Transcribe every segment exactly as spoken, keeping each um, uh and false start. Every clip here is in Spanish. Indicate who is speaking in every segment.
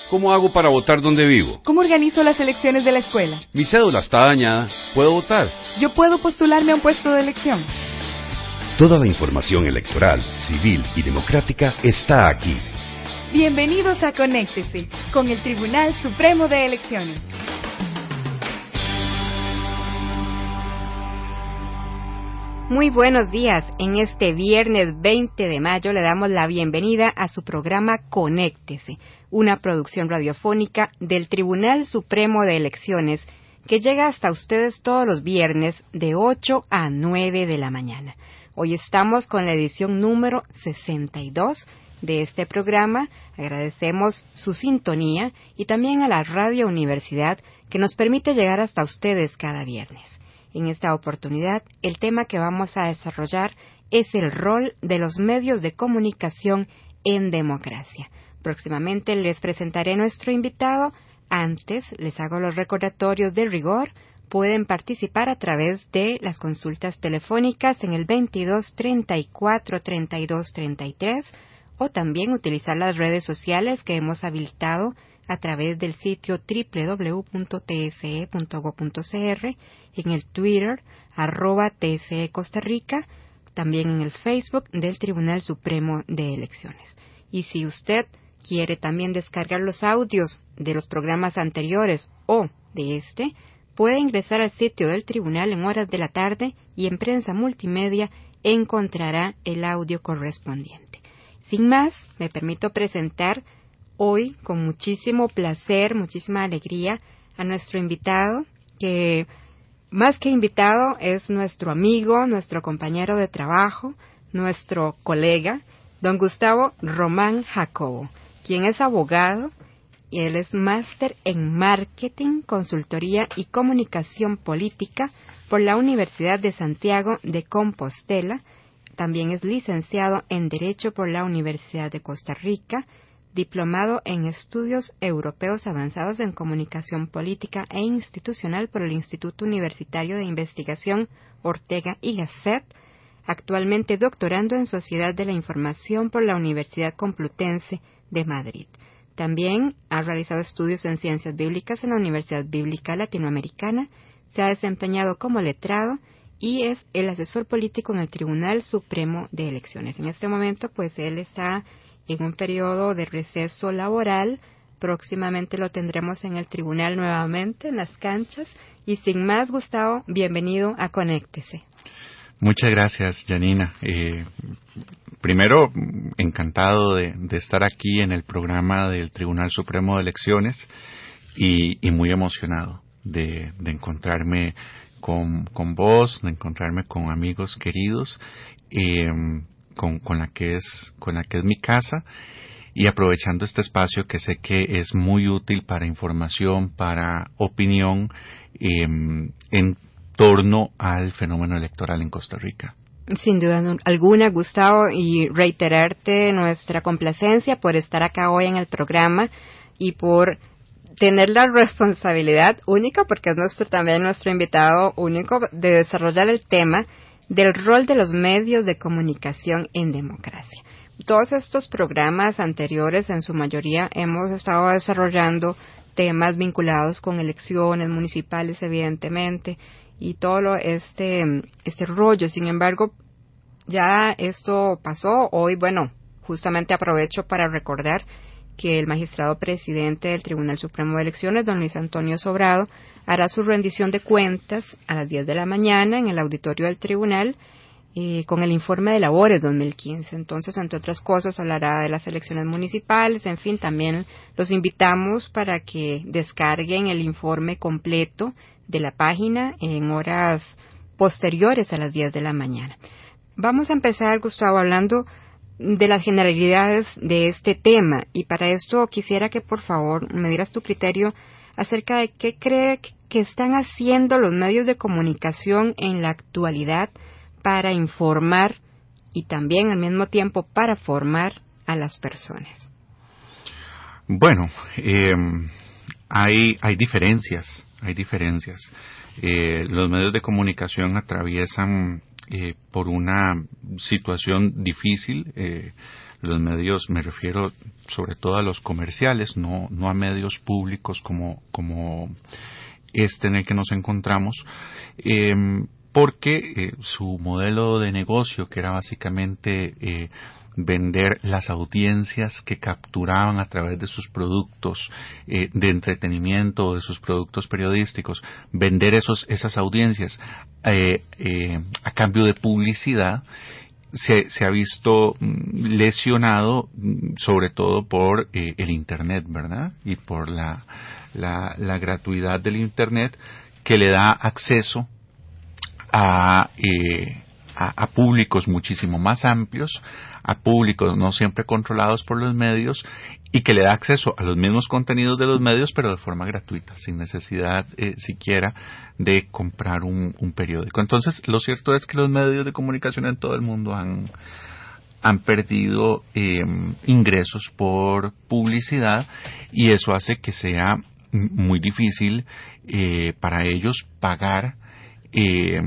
Speaker 1: ¿Cómo hago para votar donde vivo?
Speaker 2: ¿Cómo organizo las elecciones de la escuela?
Speaker 1: Mi cédula está dañada. ¿Puedo votar?
Speaker 2: ¿Yo puedo postularme a un puesto de elección?
Speaker 3: Toda la información electoral, civil y democrática está aquí.
Speaker 2: Bienvenidos a Conéctese con el Tribunal Supremo de Elecciones.
Speaker 4: Muy buenos días. En este viernes veinte de mayo le damos la bienvenida a su programa Conéctese, una producción radiofónica del Tribunal Supremo de Elecciones que llega hasta ustedes todos los viernes de ocho a nueve de la mañana. Hoy estamos con la edición número sesenta y dos de este programa. Agradecemos su sintonía y también a la Radio Universidad que nos permite llegar hasta ustedes cada viernes. En esta oportunidad, el tema que vamos a desarrollar es el rol de los medios de comunicación en democracia. Próximamente les presentaré a nuestro invitado. Antes, les hago los recordatorios de rigor. Pueden participar a través de las consultas telefónicas en el veintidós treinta y cuatro treinta y dos treinta y tres o también utilizar las redes sociales que hemos habilitado a través del sitio doble u doble u doble u punto t s e punto gob punto c r, en el Twitter, arroba T S E Costa Rica, también en el Facebook del Tribunal Supremo de Elecciones. Y si usted quiere también descargar los audios de los programas anteriores o de este, puede ingresar al sitio del Tribunal en horas de la tarde y en Prensa Multimedia encontrará el audio correspondiente. Sin más, me permito presentar hoy con muchísimo placer, muchísima alegría a nuestro invitado, que más que invitado es nuestro amigo, nuestro compañero de trabajo, nuestro colega, don Gustavo Román Jacobo, quien es abogado y él es máster en Marketing, Consultoría y Comunicación Política por la Universidad de Santiago de Compostela. También es licenciado en Derecho por la Universidad de Costa Rica, diplomado en Estudios Europeos Avanzados en Comunicación Política e Institucional por el Instituto Universitario de Investigación Ortega y Gasset, actualmente doctorando en Sociedad de la Información por la Universidad Complutense de Madrid. También ha realizado estudios en Ciencias Bíblicas en la Universidad Bíblica Latinoamericana, se ha desempeñado como letrado y es el asesor político en el Tribunal Supremo de Elecciones. En este momento, pues, él está en un periodo de receso laboral. Próximamente lo tendremos en el tribunal nuevamente, en las canchas. Y sin más, Gustavo, bienvenido a Conéctese.
Speaker 5: Muchas gracias, Janina. Eh, primero, encantado de, de estar aquí en el programa del Tribunal Supremo de Elecciones y, y muy emocionado de, de encontrarme con, con vos, de encontrarme con amigos queridos, eh, con, con la que es, con la que es mi casa, y aprovechando este espacio que sé que es muy útil para información, para opinión, eh, en torno al fenómeno electoral en Costa Rica.
Speaker 4: Sin duda alguna, Gustavo, y reiterarte nuestra complacencia por estar acá hoy en el programa y por tener la responsabilidad única, porque es nuestro también nuestro invitado único, de desarrollar el tema del rol de los medios de comunicación en democracia. Todos estos programas anteriores, en su mayoría, hemos estado desarrollando temas vinculados con elecciones municipales, evidentemente, y todo lo, este, este rollo. Sin embargo, ya esto pasó. Hoy, bueno, justamente aprovecho para recordar que el magistrado presidente del Tribunal Supremo de Elecciones, don Luis Antonio Sobrado, hará su rendición de cuentas a las diez de la mañana en el auditorio del tribunal eh, con el informe de labores dos mil quince. Entonces, entre otras cosas, hablará de las elecciones municipales. En fin, también los invitamos para que descarguen el informe completo de la página en horas posteriores a las diez de la mañana. Vamos a empezar, Gustavo, hablando de las generalidades de este tema, y para esto quisiera que por favor me dieras tu criterio acerca de qué cree que están haciendo los medios de comunicación en la actualidad para informar y también al mismo tiempo para formar a las personas.
Speaker 5: Bueno, eh, hay hay diferencias, hay diferencias. Eh, los medios de comunicación atraviesan eh, por una situación difícil. Eh, los medios, me refiero sobre todo a los comerciales, no, no a medios públicos como, como este en el que nos encontramos, eh, porque eh, su modelo de negocio, que era básicamente eh, vender las audiencias que capturaban a través de sus productos eh, de entretenimiento, de sus productos periodísticos, vender esos, esas audiencias eh, eh, a cambio de publicidad, se, se ha visto lesionado sobre todo por eh, el Internet, ¿verdad? Y por la, la, la gratuidad del Internet, que le da acceso a, eh, a, a públicos muchísimo más amplios, a públicos no siempre controlados por los medios, y que le da acceso a los mismos contenidos de los medios, pero de forma gratuita, sin necesidad eh, siquiera de comprar un, un periódico. Entonces, lo cierto es que los medios de comunicación en todo el mundo han, han perdido eh, ingresos por publicidad, y eso hace que sea muy difícil eh, para ellos pagar eh,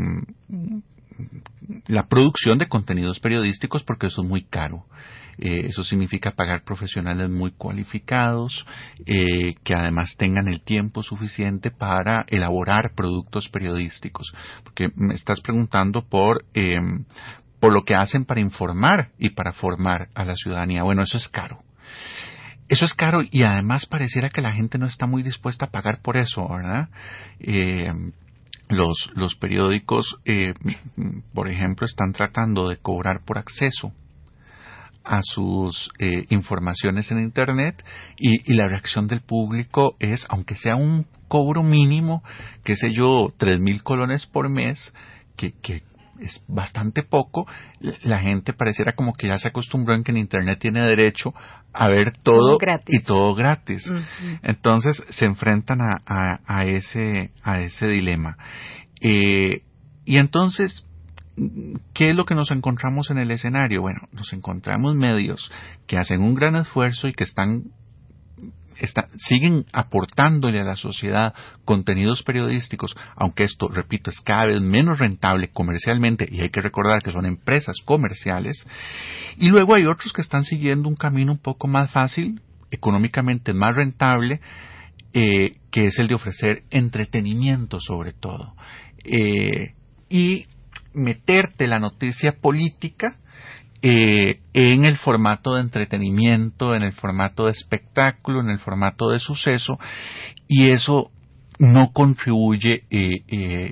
Speaker 5: la producción de contenidos periodísticos, porque eso es muy caro. Eh, eso significa pagar profesionales muy cualificados, eh, que además tengan el tiempo suficiente para elaborar productos periodísticos. Porque me estás preguntando por, eh, por lo que hacen para informar y para formar a la ciudadanía. Bueno, eso es caro. Eso es caro, y además pareciera que la gente no está muy dispuesta a pagar por eso, ¿verdad? Eh, los, los periódicos, eh, por ejemplo, están tratando de cobrar por acceso a sus eh, informaciones en Internet, y, y la reacción del público es, aunque sea un cobro mínimo, qué sé yo, tres mil colones por mes, que, que es bastante poco, la gente pareciera como que ya se acostumbró en que en Internet tiene derecho a ver todo, todo y todo gratis. Uh-huh. Entonces se enfrentan a, a, a ese a ese dilema. Eh, y entonces, ¿qué es lo que nos encontramos en el escenario? Bueno, nos encontramos medios que hacen un gran esfuerzo y que están, está, siguen aportándole a la sociedad contenidos periodísticos, aunque esto, repito, es cada vez menos rentable comercialmente, y hay que recordar que son empresas comerciales. Y luego hay otros que están siguiendo un camino un poco más fácil, económicamente más rentable, eh, que es el de ofrecer entretenimiento sobre todo. Eh, y meterte la noticia política eh, en el formato de entretenimiento, en el formato de espectáculo, en el formato de suceso, y eso no contribuye eh, eh,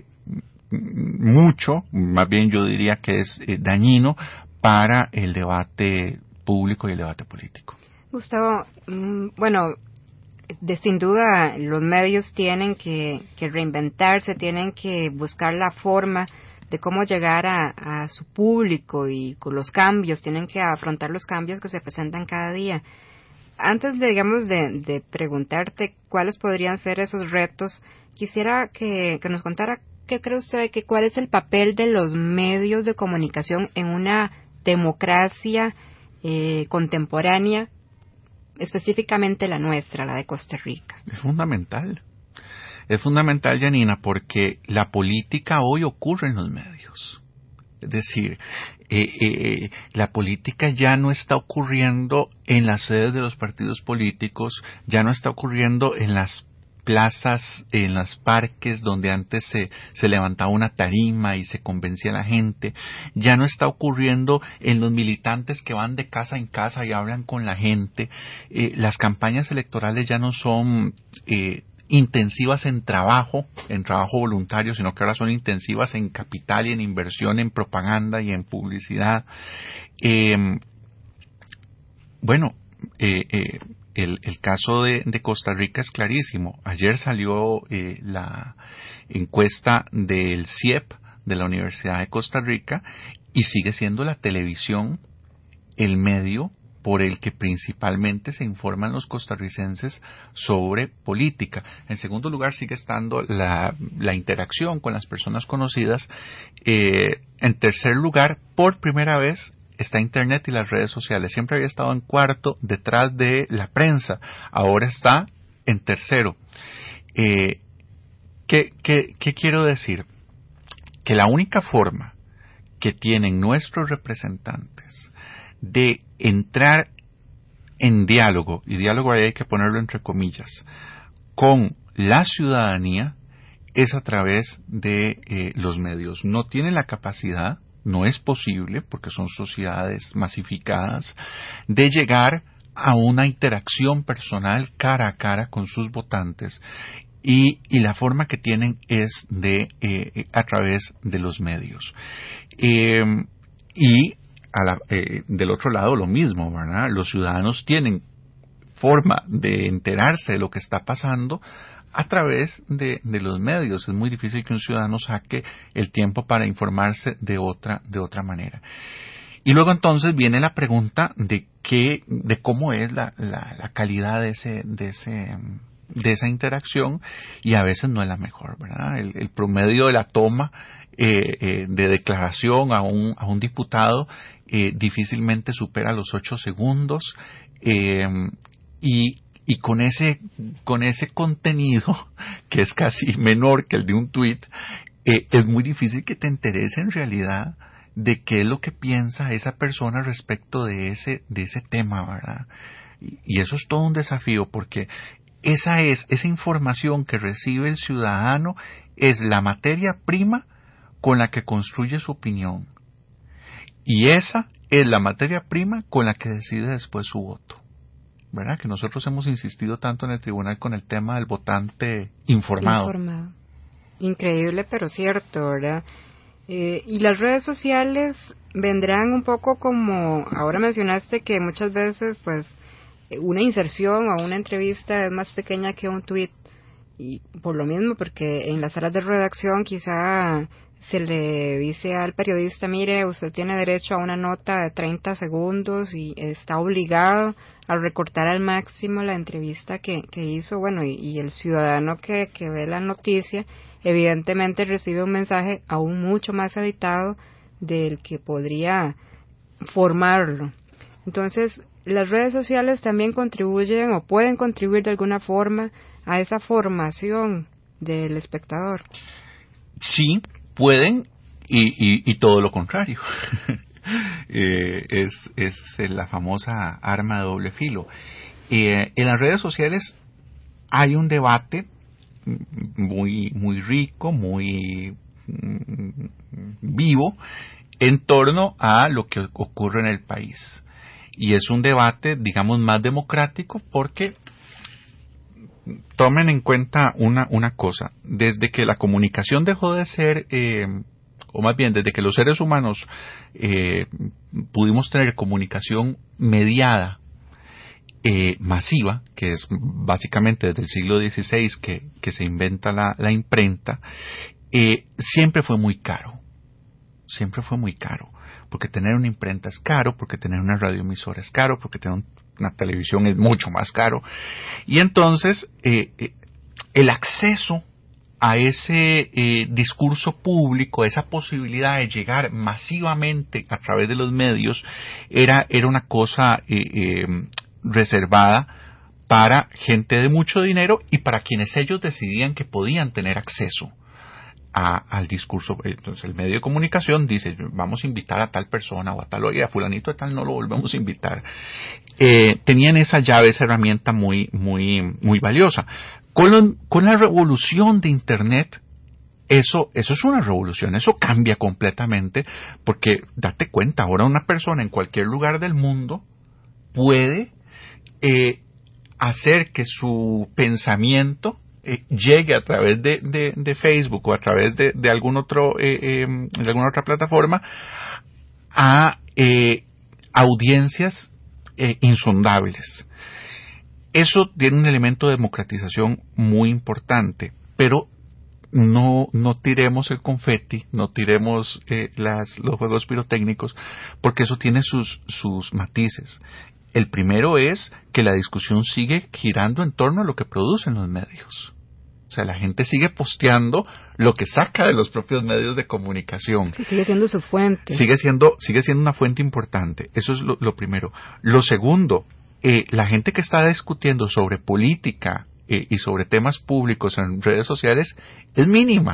Speaker 5: mucho, más bien yo diría que es eh, dañino para el debate público y el debate político.
Speaker 4: Gustavo, mmm, bueno, de, sin duda los medios tienen que, que reinventarse, tienen que buscar la forma de cómo llegar a, a su público, y con los cambios, tienen que afrontar los cambios que se presentan cada día. Antes de, digamos, de, de preguntarte cuáles podrían ser esos retos, quisiera que, que nos contara qué cree usted, que cuál es el papel de los medios de comunicación en una democracia eh, contemporánea, específicamente la nuestra, la de Costa Rica.
Speaker 5: Es fundamental. Es fundamental, Janina, porque la política hoy ocurre en los medios. Es decir, eh, eh, la política ya no está ocurriendo en las sedes de los partidos políticos, ya no está ocurriendo en las plazas, en los parques donde antes se, se levantaba una tarima y se convencía a la gente, ya no está ocurriendo en los militantes que van de casa en casa y hablan con la gente. Eh, las campañas electorales ya no son eh, intensivas en trabajo, en trabajo voluntario, sino que ahora son intensivas en capital y en inversión, en propaganda y en publicidad. Eh, bueno, eh, eh, el, el caso de, de Costa Rica es clarísimo. Ayer salió eh, la encuesta del C I E P, de la Universidad de Costa Rica, y sigue siendo la televisión el medio por el que principalmente se informan los costarricenses sobre política. En segundo lugar sigue estando la, la interacción con las personas conocidas. Eh, en tercer lugar, por primera vez, está Internet y las redes sociales. Siempre había estado en cuarto, detrás de la prensa. Ahora está en tercero. Eh, ¿qué, qué, ¿Qué quiero decir? Que la única forma que que tienen nuestros representantes de entrar en diálogo, y diálogo ahí hay que ponerlo entre comillas, con la ciudadanía, es a través de eh, los medios. No tienen la capacidad, no es posible, porque son sociedades masificadas, de llegar a una interacción personal cara a cara con sus votantes, y, y la forma que tienen es de eh, a través de los medios. Eh, y a la, eh, del otro lado lo mismo, ¿verdad? Los ciudadanos tienen forma de enterarse de lo que está pasando a través de, de los medios. Es muy difícil que un ciudadano saque el tiempo para informarse de otra, de otra manera. Y luego entonces viene la pregunta de qué, de cómo es la, la, la calidad de ese, de ese, de esa interacción, y a veces no es la mejor, ¿verdad? El, el promedio de la toma eh, eh, de declaración a un, a un diputado eh, difícilmente supera los ocho segundos, eh, y Y con ese, con ese contenido, que es casi menor que el de un tuit, eh, es muy difícil que te enteres en realidad de qué es lo que piensa esa persona respecto de ese, de ese tema, ¿verdad? Y, y eso es todo un desafío, porque esa es, esa información que recibe el ciudadano es la materia prima con la que construye su opinión. Y esa es la materia prima con la que decide después su voto. ¿Verdad? Que nosotros hemos insistido tanto en el tribunal con el tema del votante informado.
Speaker 4: Informado. Increíble, pero cierto, ¿verdad? Eh, y las redes sociales vendrán un poco como, ahora mencionaste que muchas veces, pues, una inserción o una entrevista es más pequeña que un tweet, y por lo mismo, porque en las salas de redacción quizá se le dice al periodista, mire, usted tiene derecho a una nota de treinta segundos y está obligado a recortar al máximo la entrevista que, que hizo, bueno, y, y el ciudadano que, que ve la noticia evidentemente recibe un mensaje aún mucho más editado del que podría formarlo. Entonces, las redes sociales también contribuyen o pueden contribuir de alguna forma a esa formación del espectador.
Speaker 5: Sí, pueden, y, y, y todo lo contrario. eh, es, es la famosa arma de doble filo. Eh, en las redes sociales hay un debate muy, muy rico, muy mm, vivo, en torno a lo que ocurre en el país. Y es un debate, digamos, más democrático, porque tomen en cuenta una, una cosa. Desde que la comunicación dejó de ser, eh, o más bien desde que los seres humanos eh, pudimos tener comunicación mediada, eh, masiva, que es básicamente desde el siglo dieciséis que, que se inventa la, la imprenta, eh, siempre fue muy caro. Siempre fue muy caro. Porque tener una imprenta es caro, porque tener una radioemisora es caro, porque tener un una televisión es mucho más caro, y entonces eh, eh, el acceso a ese eh, discurso público, esa posibilidad de llegar masivamente a través de los medios, era, era una cosa eh, eh, reservada para gente de mucho dinero y para quienes ellos decidían que podían tener acceso A, al discurso. Entonces el medio de comunicación dice, vamos a invitar a tal persona o a tal, oye, a fulanito de tal no lo volvemos a invitar. Eh, tenían esa llave, esa herramienta muy, muy, muy valiosa. Con, lo, con la revolución de Internet, eso, eso es una revolución, eso cambia completamente, porque date cuenta, ahora una persona en cualquier lugar del mundo puede eh, hacer que su pensamiento Eh, llegue a través de, de, de Facebook o a través de, de algún otro eh, eh, de alguna otra plataforma a eh, audiencias eh, insondables. Eso tiene un elemento de democratización muy importante, pero no no tiremos el confeti, no tiremos eh, las los juegos pirotécnicos, porque eso tiene sus sus matices. El primero es que la discusión sigue girando en torno a lo que producen los medios. O sea, la gente sigue posteando lo que saca de los propios medios de comunicación.
Speaker 4: Sí, sigue siendo su fuente.
Speaker 5: Sigue siendo, sigue siendo una fuente importante. Eso es lo, lo primero. Lo segundo, eh, la gente que está discutiendo sobre política eh, y sobre temas públicos en redes sociales es mínima.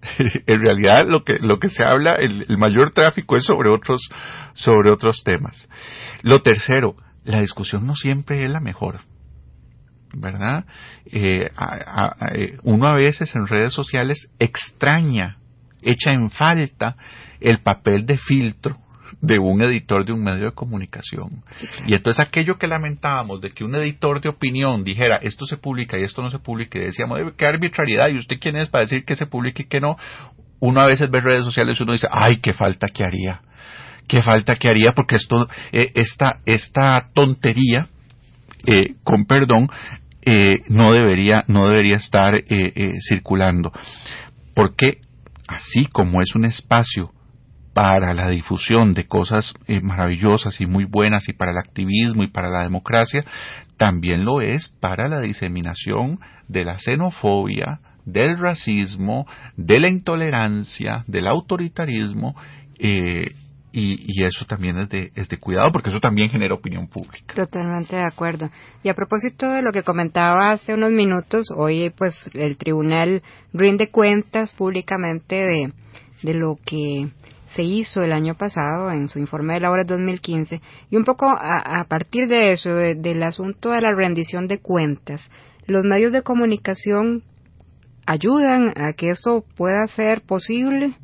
Speaker 5: En realidad lo que lo que se habla, el, el mayor tráfico es sobre otros sobre otros temas. Lo tercero, la discusión no siempre es la mejor, ¿verdad? Eh, a, a, uno a veces en redes sociales extraña, echa en falta el papel de filtro de un editor de un medio de comunicación. Y entonces aquello que lamentábamos de que un editor de opinión dijera esto se publica y esto no se publica, y decíamos qué arbitrariedad, y usted quién es para decir que se publique y que no, uno a veces ve redes sociales y uno dice ay, qué falta que haría, qué falta que haría, porque esto, eh, esta, esta tontería, eh, con perdón, eh, no debería, no debería estar eh, eh, circulando, porque así como es un espacio para la difusión de cosas eh, maravillosas y muy buenas y para el activismo y para la democracia, también lo es para la diseminación de la xenofobia, del racismo, de la intolerancia, del autoritarismo, eh, y, y eso también es de, es de cuidado, porque eso también genera opinión pública.
Speaker 4: Totalmente de acuerdo. Y a propósito de lo que comentaba hace unos minutos, hoy pues el tribunal rinde cuentas públicamente de, de lo que se hizo el año pasado en su informe de labores dos mil quince, y un poco a, a partir de eso, de, del asunto de la rendición de cuentas, ¿los medios de comunicación ayudan a que esto pueda ser posible?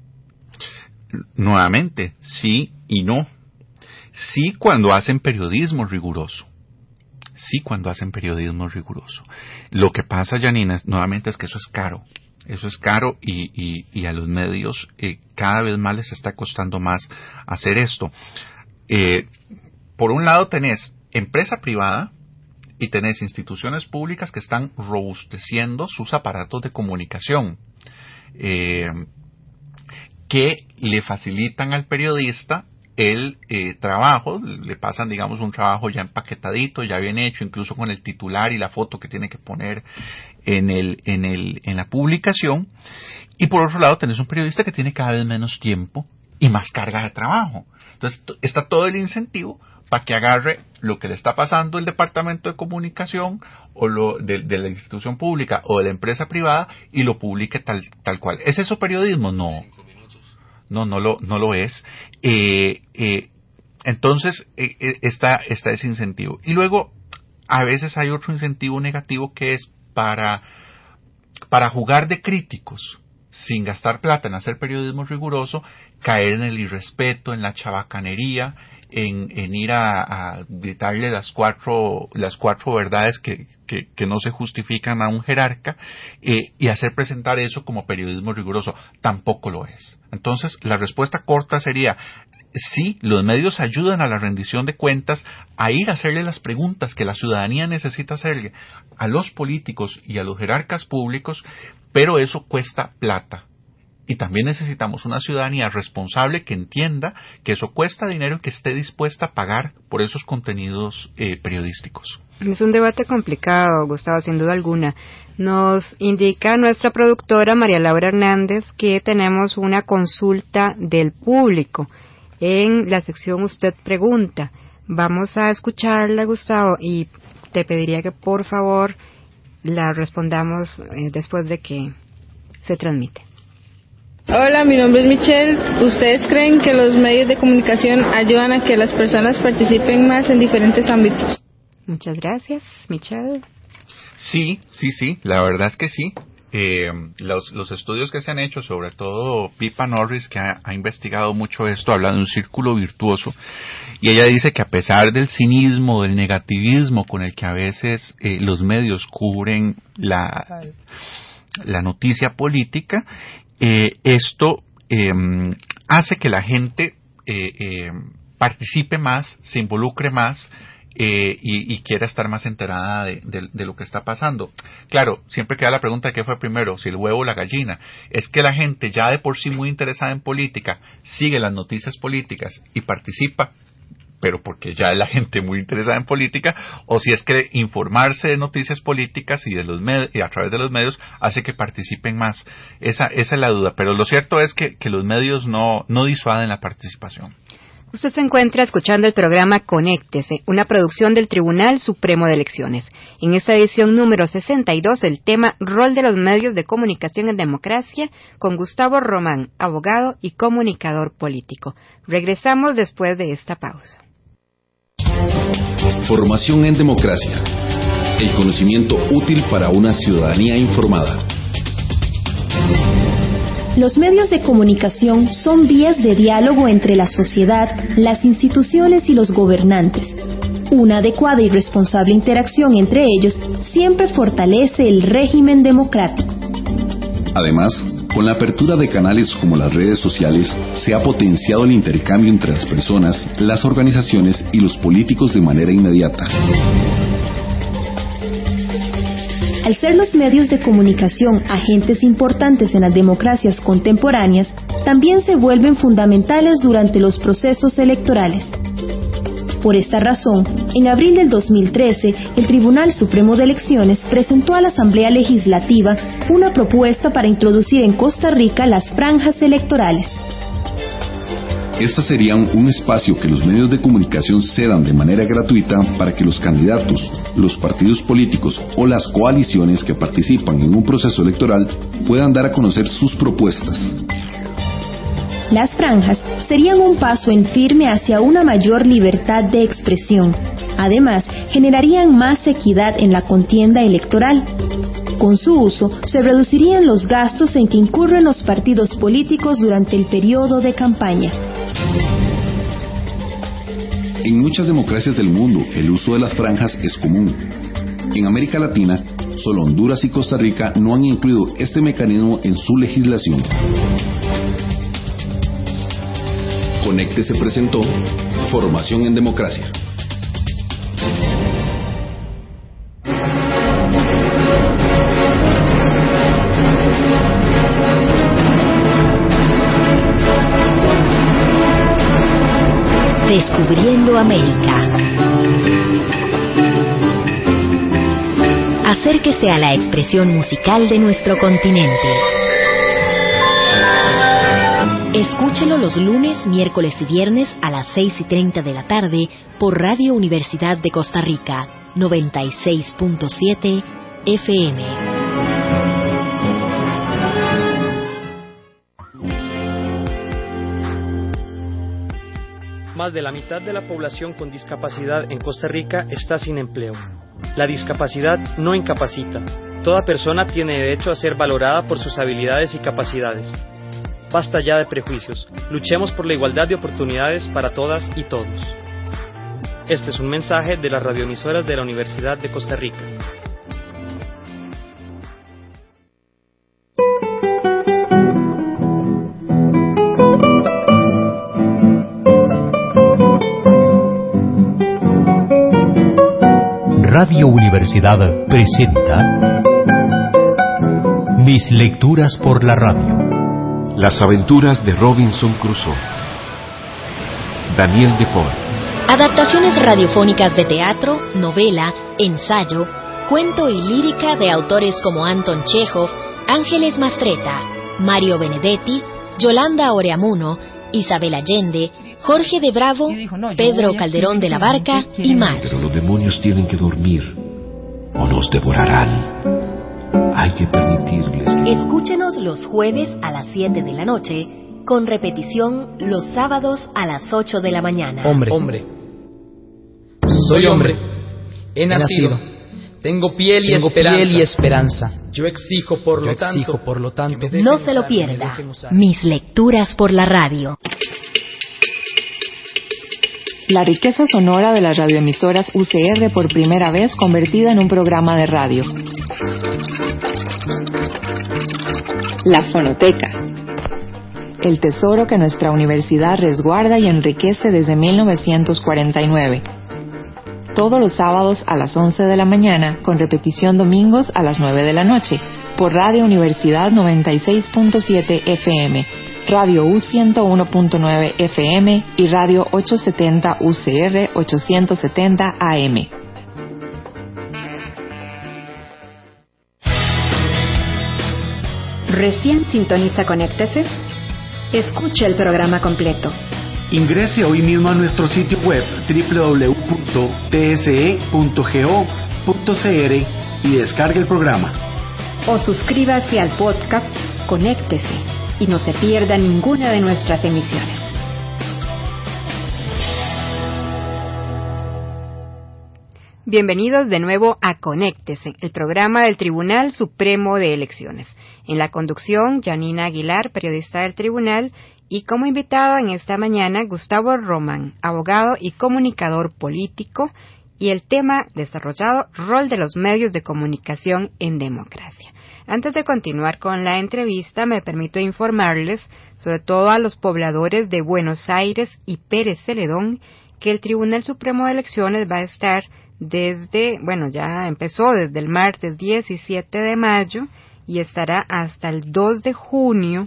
Speaker 5: Nuevamente, sí y no. Sí cuando hacen periodismo riguroso. Sí cuando hacen periodismo riguroso. Lo que pasa, Janina, nuevamente es que eso es caro. Eso es caro y, y, y a los medios eh, cada vez más les está costando más hacer esto. Eh, por un lado tenés empresa privada y tenés instituciones públicas que están robusteciendo sus aparatos de comunicación, eh, que le facilitan al periodista el eh, trabajo, le pasan, digamos, un trabajo ya empaquetadito, ya bien hecho, incluso con el titular y la foto que tiene que poner en el en el en la publicación. Y por otro lado tenés un periodista que tiene cada vez menos tiempo y más carga de trabajo. Entonces t- está todo el incentivo para que agarre lo que le está pasando el departamento de comunicación o lo de, de la institución pública o de la empresa privada y lo publique tal tal cual. ¿Es eso periodismo? No. No, no lo, no lo es. Eh, eh, entonces, eh, está, está ese incentivo. Y luego, a veces hay otro incentivo negativo que es para, para jugar de críticos, sin gastar plata en hacer periodismo riguroso, caer en el irrespeto, en la chabacanería, en, en ir a, a gritarle las cuatro, las cuatro verdades que, que, que no se justifican a un jerarca, eh, y hacer presentar eso como periodismo riguroso. Tampoco lo es. Entonces, la respuesta corta sería, sí, los medios ayudan a la rendición de cuentas, a ir a hacerle las preguntas que la ciudadanía necesita hacerle a los políticos y a los jerarcas públicos, pero eso cuesta plata. Y también necesitamos una ciudadanía responsable que entienda que eso cuesta dinero y que esté dispuesta a pagar por esos contenidos eh, periodísticos.
Speaker 4: Es un debate complicado, Gustavo, sin duda alguna. Nos indica nuestra productora María Laura Hernández que tenemos una consulta del público en la sección Usted Pregunta. Vamos a escucharla, Gustavo, y te pediría que por favor la respondamos eh, después de que se transmite.
Speaker 6: Hola, mi nombre es Michelle. ¿Ustedes creen que los medios de comunicación ayudan a que las personas participen más en diferentes ámbitos?
Speaker 4: Muchas gracias, Michelle.
Speaker 5: Sí, sí, sí, la verdad es que sí. Eh, los, los estudios que se han hecho, sobre todo Pippa Norris, que ha, ha investigado mucho esto, habla de un círculo virtuoso, y ella dice que a pesar del cinismo, del negativismo con el que a veces eh, los medios cubren la, la noticia política, eh, esto eh, hace que la gente eh, eh, participe más, se involucre más, Eh, y, y quiera estar más enterada de, de, de lo que está pasando. Claro, siempre queda la pregunta de qué fue primero, si el huevo o la gallina. Es que la gente ya de por sí muy interesada en política sigue las noticias políticas y participa, pero porque ya es la gente muy interesada en política, o si es que informarse de noticias políticas y de los med- y a través de los medios hace que participen más. Esa, esa es la duda, pero lo cierto es que, que los medios no, no disuaden la participación.
Speaker 4: Usted se encuentra escuchando el programa Conéctese, una producción del Tribunal Supremo de Elecciones. En esta edición número sesenta y dos, el tema Rol de los medios de comunicación en democracia, con Gustavo Román, abogado y comunicador político. Regresamos después de esta pausa.
Speaker 7: Formación en democracia. El conocimiento útil para una ciudadanía informada.
Speaker 8: Los medios de comunicación son vías de diálogo entre la sociedad, las instituciones y los gobernantes. Una adecuada y responsable interacción entre ellos siempre fortalece el régimen democrático.
Speaker 7: Además, con la apertura de canales como las redes sociales, se ha potenciado el intercambio entre las personas, las organizaciones y los políticos de manera inmediata.
Speaker 8: Al ser los medios de comunicación agentes importantes en las democracias contemporáneas, también se vuelven fundamentales durante los procesos electorales. Por esta razón, en abril del dos mil trece, el Tribunal Supremo de Elecciones presentó a la Asamblea Legislativa una propuesta para introducir en Costa Rica las franjas electorales.
Speaker 7: Estas serían un espacio que los medios de comunicación cedan de manera gratuita para que los candidatos, los partidos políticos o las coaliciones que participan en un proceso electoral puedan dar a conocer sus propuestas.
Speaker 8: Las franjas serían un paso en firme hacia una mayor libertad de expresión. Además, generarían más equidad en la contienda electoral. Con su uso, se reducirían los gastos en que incurren los partidos políticos durante el periodo de campaña.
Speaker 7: En muchas democracias del mundo, el uso de las franjas es común. En América Latina, solo Honduras y Costa Rica no han incluido este mecanismo en su legislación. Conéctese presentó Formación en Democracia.
Speaker 9: Descubriendo América. Acérquese a la expresión musical de nuestro continente. Escúchelo los lunes, miércoles y viernes a las seis y treinta de la tarde por Radio Universidad de Costa Rica, noventa y seis punto siete F M.
Speaker 10: Más de la mitad de la población con discapacidad en Costa Rica está sin empleo. La discapacidad no incapacita. Toda persona tiene derecho a ser valorada por sus habilidades y capacidades. Basta ya de prejuicios. Luchemos por la igualdad de oportunidades para todas y todos. Este es un mensaje de las radioemisoras de la Universidad de Costa Rica.
Speaker 11: Radio Universidad presenta Mis lecturas por la radio.
Speaker 12: Las aventuras de Robinson Crusoe. Daniel Defoe.
Speaker 9: Adaptaciones radiofónicas de teatro, novela, ensayo, cuento y lírica de autores como Anton Chekhov, Ángeles Mastretta, Mario Benedetti, Yolanda Oreamuno, Isabel Allende, Jorge de Bravo, Pedro Calderón de la Barca y más.
Speaker 12: Pero los demonios tienen que dormir o nos devorarán. Hay que permitirles que...
Speaker 9: Escúchenos los jueves a las siete de la noche, con repetición los sábados a las ocho de la mañana.
Speaker 13: Hombre, hombre. Soy hombre. He nacido. Tengo piel y, Tengo esperanza. Piel y esperanza. Yo exijo por, Yo lo, exijo, tanto, por lo tanto.
Speaker 9: No se lo pierda. Mis lecturas por la radio.
Speaker 14: La riqueza sonora de las radioemisoras U C R por primera vez convertida en un programa de radio. La Fonoteca. El tesoro que nuestra universidad resguarda y enriquece desde mil novecientos cuarenta y nueve. Todos los sábados a las once de la mañana, con repetición domingos a las nueve de la noche, por Radio Universidad noventa y seis punto siete F M. Radio U ciento uno punto nueve F M y Radio ochocientos setenta U C R ochocientos setenta A M.
Speaker 4: ¿Recién sintoniza Conéctese? Escuche el programa completo.
Speaker 15: Ingrese hoy mismo a nuestro sitio web doble u doble u doble u punto t s e punto go punto c r y descargue el programa.
Speaker 8: O suscríbase al podcast Conéctese y no se pierda ninguna de nuestras emisiones.
Speaker 4: Bienvenidos de nuevo a Conéctese, el programa del Tribunal Supremo de Elecciones. En la conducción, Janina Aguilar, periodista del Tribunal, y como invitado en esta mañana, Gustavo Román, abogado y comunicador político, y el tema desarrollado, rol de los medios de comunicación en democracia. Antes de continuar con la entrevista, me permito informarles, sobre todo a los pobladores de Buenos Aires y Pérez Celedón, que el Tribunal Supremo de Elecciones va a estar desde, bueno, ya empezó desde el martes diecisiete de mayo y estará hasta el dos de junio.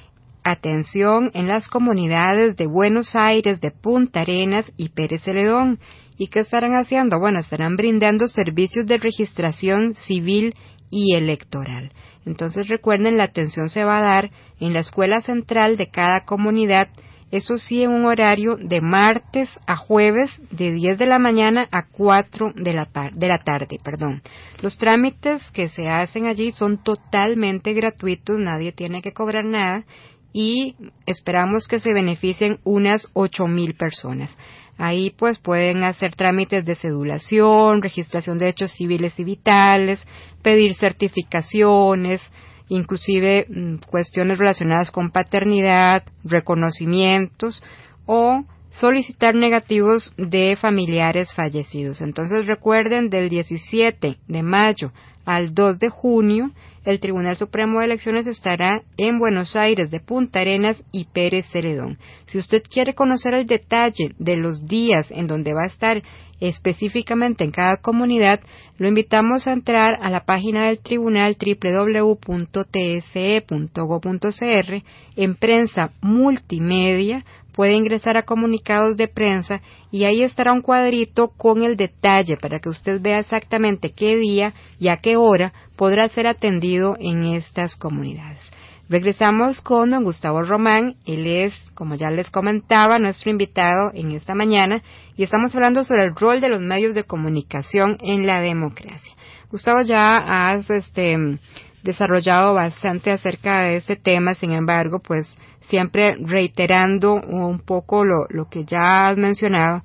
Speaker 4: Atención en las comunidades de Buenos Aires, de Punta Arenas y Pérez Celedón. ¿Y qué estarán haciendo? Bueno, estarán brindando servicios de registración civil y electoral. Entonces recuerden, la atención se va a dar en la escuela central de cada comunidad, eso sí, en un horario de martes a jueves de diez de la mañana a cuatro de la, de la tarde. Perdón. Los trámites que se hacen allí son totalmente gratuitos, nadie tiene que cobrar nada y esperamos que se beneficien unas ocho mil personas. Ahí pues pueden hacer trámites de cedulación, registración de hechos civiles y vitales, pedir certificaciones, inclusive mmm, cuestiones relacionadas con paternidad, reconocimientos o solicitar negativos de familiares fallecidos. Entonces recuerden, del diecisiete de mayo al dos de junio, el Tribunal Supremo de Elecciones estará en Buenos Aires, de Punta Arenas y Pérez Celedón. Si usted quiere conocer el detalle de los días en donde va a estar específicamente en cada comunidad, lo invitamos a entrar a la página del Tribunal doble u doble u doble u punto t s e punto go punto c r. En prensa multimedia puede ingresar a comunicados de prensa y ahí estará un cuadrito con el detalle para que usted vea exactamente qué día y a qué hora podrá ser atendido en estas comunidades. Regresamos con don Gustavo Román. Él es, como ya les comentaba, nuestro invitado en esta mañana y estamos hablando sobre el rol de los medios de comunicación en la democracia. Gustavo, ya has este, desarrollado bastante acerca de este tema, sin embargo, pues siempre reiterando un poco lo, lo que ya has mencionado,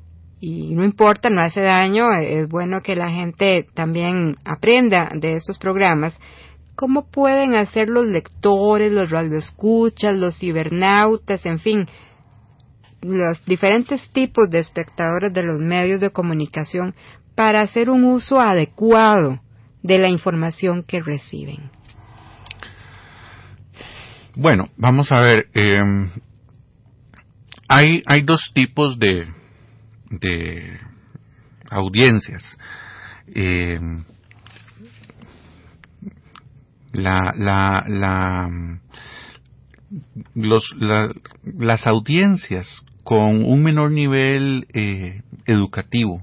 Speaker 4: y no importa, no hace daño, es bueno que la gente también aprenda de estos programas. ¿Cómo pueden hacer los lectores, los radioescuchas, los cibernautas, en fin, los diferentes tipos de espectadores de los medios de comunicación para hacer un uso adecuado de la información que reciben?
Speaker 5: Bueno, vamos a ver, eh, hay, hay dos tipos de, de audiencias. Eh, la, la, la, los, la, las audiencias con un menor nivel eh, educativo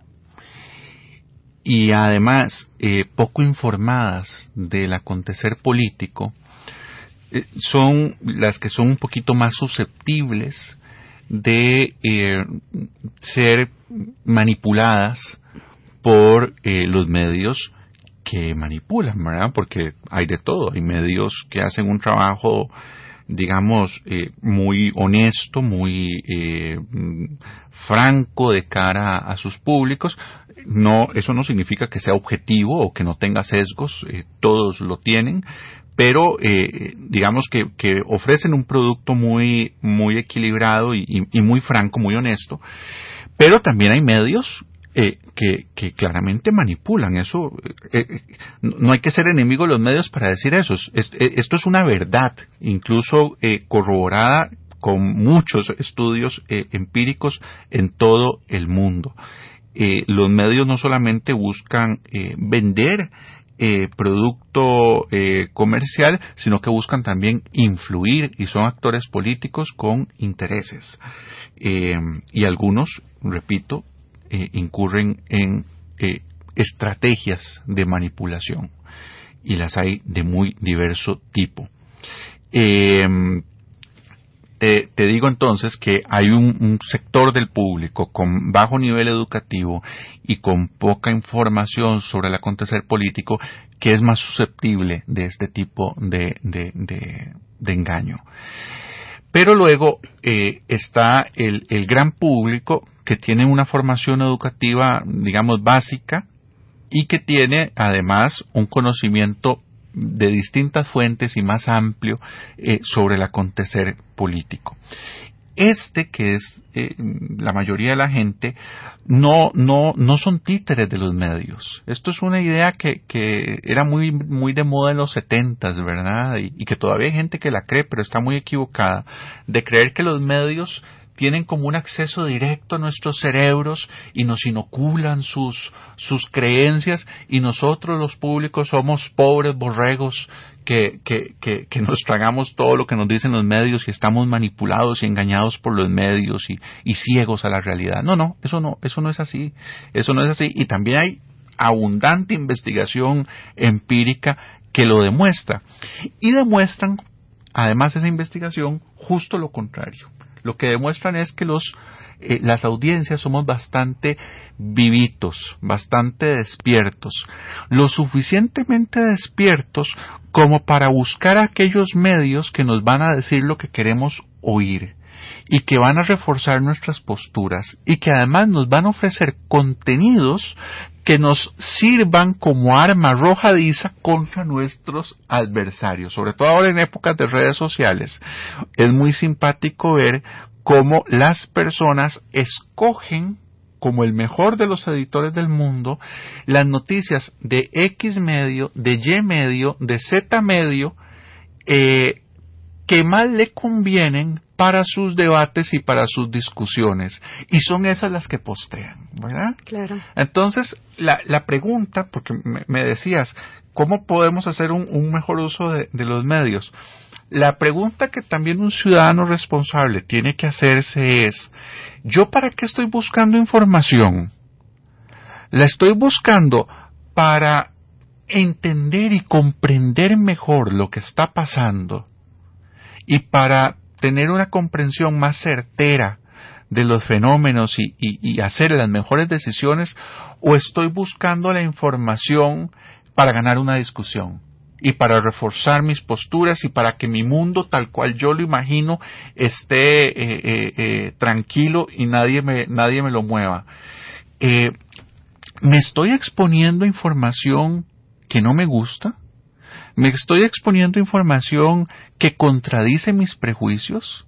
Speaker 5: y además eh, poco informadas del acontecer político, eh, son las que son un poquito más susceptibles de eh, ser manipuladas por eh, los medios que manipulan, ¿verdad? Porque hay de todo, hay medios que hacen un trabajo, digamos, eh, muy honesto, muy eh, franco de cara a sus públicos. No, eso no significa que sea objetivo o que no tenga sesgos, eh, todos lo tienen, pero eh, digamos que, que ofrecen un producto muy, muy equilibrado y, y, y muy franco, muy honesto. Pero también hay medios Eh, que, que claramente manipulan. Eso eh, eh, no hay que ser enemigo de los medios para decir eso. Es, eh, esto es una verdad, incluso eh, corroborada con muchos estudios eh, empíricos en todo el mundo. Eh, los medios no solamente buscan eh, vender eh, producto eh, comercial, sino que buscan también influir y son actores políticos con intereses. Eh, y algunos, repito, Eh, incurren en eh, estrategias de manipulación y las hay de muy diverso tipo. Eh, te, te digo entonces que hay un, un sector del público con bajo nivel educativo y con poca información sobre el acontecer político que es más susceptible de este tipo de, de, de, de engaño. Pero luego eh, está el, el gran público que tiene una formación educativa, digamos, básica y que tiene además un conocimiento de distintas fuentes y más amplio eh, sobre el acontecer político. Este, que es eh, la mayoría de la gente, no no no son títeres de los medios. Esto es una idea que que era muy muy de moda en los setentas, ¿verdad? Y, y que todavía hay gente que la cree, pero está muy equivocada, de creer que los medios tienen como un acceso directo a nuestros cerebros y nos inoculan sus sus creencias, y nosotros los públicos somos pobres borregos que, que, que, que nos tragamos todo lo que nos dicen los medios y estamos manipulados y engañados por los medios y, y ciegos a la realidad. No, no, eso no, eso no es así, eso no es así, y también hay abundante investigación empírica que lo demuestra, y demuestran además esa investigación justo lo contrario. Lo que demuestran es que los eh, las audiencias somos bastante vivitos, bastante despiertos, lo suficientemente despiertos como para buscar aquellos medios que nos van a decir lo que queremos oír y que van a reforzar nuestras posturas y que además nos van a ofrecer contenidos que nos sirvan como arma arrojadiza contra nuestros adversarios. Sobre todo ahora en épocas de redes sociales, es muy simpático ver cómo las personas escogen como el mejor de los editores del mundo las noticias de X medio, de Y medio, de Z medio, eh, que más le convienen para sus debates y para sus discusiones, y son esas las que postean, ¿verdad?
Speaker 4: Claro.
Speaker 5: Entonces, la, la pregunta, porque me, me decías, ¿cómo podemos hacer un, un mejor uso de, de los medios? La pregunta que también un ciudadano responsable tiene que hacerse es, ¿yo para qué estoy buscando información? La estoy buscando para entender y comprender mejor lo que está pasando y para tener una comprensión más certera de los fenómenos y, y, y hacer las mejores decisiones, o estoy buscando la información para ganar una discusión y para reforzar mis posturas y para que mi mundo tal cual yo lo imagino esté eh, eh, eh, tranquilo y nadie me, nadie me lo mueva. Eh, ¿Me estoy exponiendo información que no me gusta? ¿Me estoy exponiendo información que contradice mis prejuicios?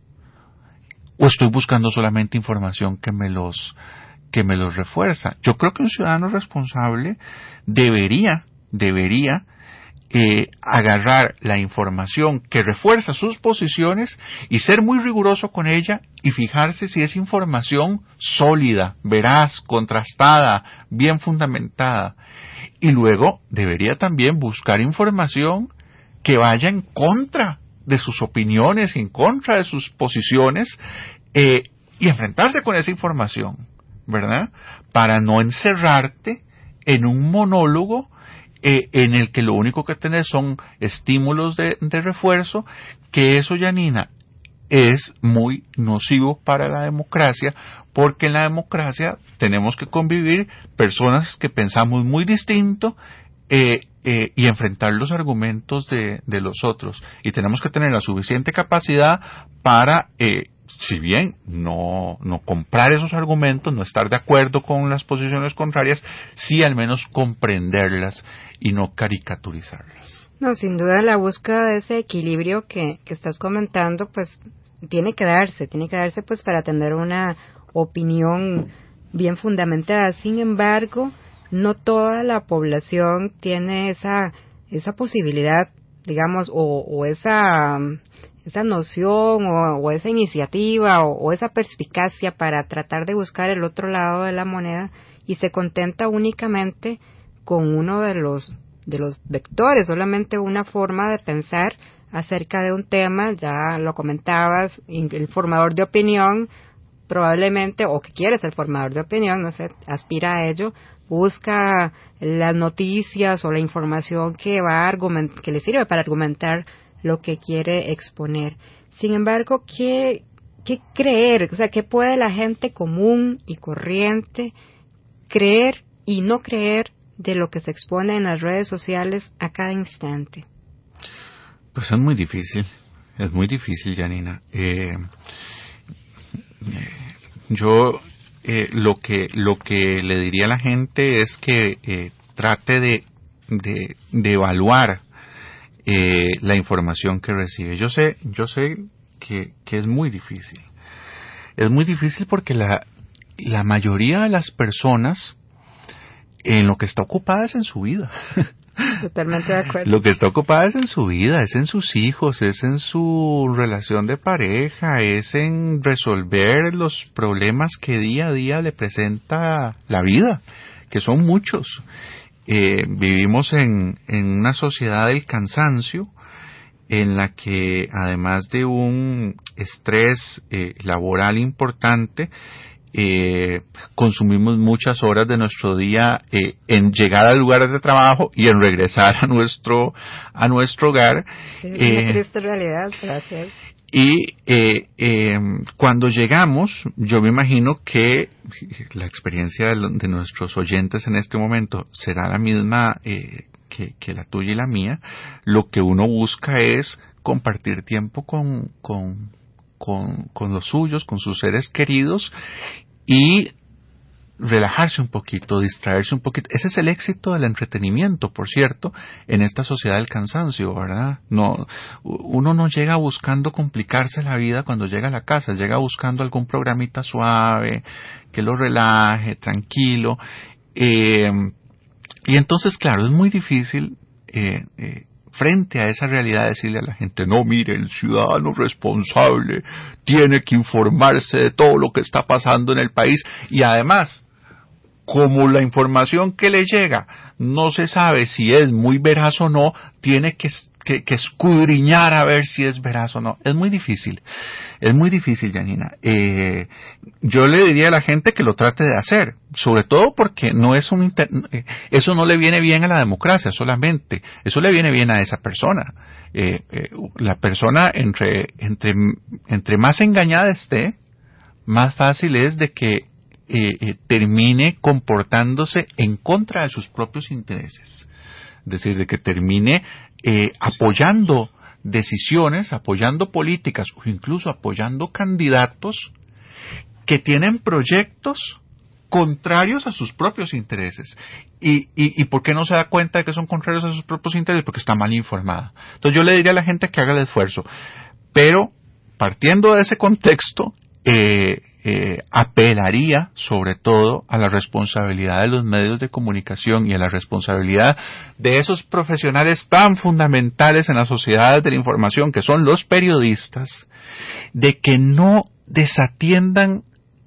Speaker 5: ¿O estoy buscando solamente información que me los, que me los refuerza? Yo creo que un ciudadano responsable debería, debería eh, agarrar la información que refuerza sus posiciones y ser muy riguroso con ella y fijarse si es información sólida, veraz, contrastada, bien fundamentada. Y luego debería también buscar información que vaya en contra de sus opiniones y en contra de sus posiciones eh, y enfrentarse con esa información, ¿verdad? Para no encerrarte en un monólogo eh, en el que lo único que tenés son estímulos de, de refuerzo, que eso, Janina, es muy nocivo para la democracia, porque en la democracia tenemos que convivir personas que pensamos muy distinto eh, eh, y enfrentar los argumentos de, de los otros, y tenemos que tener la suficiente capacidad para eh, si bien no, no comprar esos argumentos, no estar de acuerdo con las posiciones contrarias, sí al menos comprenderlas y no caricaturizarlas.
Speaker 4: No, sin duda la búsqueda de ese equilibrio que, que estás comentando, pues tiene que darse, tiene que darse pues para tener una opinión bien fundamentada. Sin embargo, no toda la población tiene esa esa posibilidad, digamos, o, o esa esa noción o, o esa iniciativa o, o esa perspicacia para tratar de buscar el otro lado de la moneda, y se contenta únicamente con uno de los de los vectores, solamente una forma de pensar acerca de un tema. Ya lo comentabas, el formador de opinión probablemente, o que quiere ser formador de opinión, no sé, aspira a ello, busca las noticias o la información que va a argument- que le sirve para argumentar lo que quiere exponer. Sin embargo, ¿qué, qué creer? O sea, ¿qué puede la gente común y corriente creer y no creer de lo que se expone en las redes sociales a cada instante?
Speaker 5: Pues es muy difícil, es muy difícil, Janina. Eh, eh, yo eh, lo que lo que le diría a la gente es que eh, trate de, de, de evaluar eh, la información que recibe. Yo sé, yo sé que, que es muy difícil. Es muy difícil porque la, la mayoría de las personas en lo que está ocupada es en su vida.
Speaker 4: Totalmente de acuerdo.
Speaker 5: Lo que está ocupada es en su vida, es en sus hijos, es en su relación de pareja, es en resolver los problemas que día a día le presenta la vida, que son muchos. Eh, vivimos en, en una sociedad del cansancio, en la que además de un estrés eh, laboral importante, Eh, consumimos muchas horas de nuestro día eh, en llegar al lugar de trabajo y en regresar a nuestro a nuestro hogar.
Speaker 4: Sí, es
Speaker 5: eh,
Speaker 4: una triste realidad, gracias.
Speaker 5: Y eh, eh, cuando llegamos, yo me imagino que la experiencia de, lo, de nuestros oyentes en este momento será la misma eh, que, que la tuya y la mía. Lo que uno busca es compartir tiempo con con con, con los suyos, con sus seres queridos, y relajarse un poquito, distraerse un poquito. Ese es el éxito del entretenimiento, por cierto, en esta sociedad del cansancio, ¿verdad? No, uno no llega buscando complicarse la vida cuando llega a la casa, llega buscando algún programita suave, que lo relaje, tranquilo. Eh, y entonces, claro, es muy difícil eh, eh, frente a esa realidad decirle a la gente, no, mire, el ciudadano responsable tiene que informarse de todo lo que está pasando en el país, y además, como la información que le llega no se sabe si es muy veraz o no, tiene que, que, que escudriñar a ver si es veraz o no. Es muy difícil, es muy difícil, Janina. Eh, yo le diría a la gente que lo trate de hacer, sobre todo porque no es un inter... eso no le viene bien a la democracia solamente, eso le viene bien a esa persona. Eh, eh, la persona entre, entre, entre más engañada esté, más fácil es de que Eh, eh, termine comportándose en contra de sus propios intereses, es decir, de que termine eh, apoyando decisiones, apoyando políticas o incluso apoyando candidatos que tienen proyectos contrarios a sus propios intereses. Y, y, ¿Y por qué no se da cuenta de que son contrarios a sus propios intereses? Porque está mal informada. Entonces yo le diría a la gente que haga el esfuerzo, pero partiendo de ese contexto, eh, Eh, apelaría sobre todo a la responsabilidad de los medios de comunicación y a la responsabilidad de esos profesionales tan fundamentales en las sociedades de la información, que son los periodistas, de que no desatiendan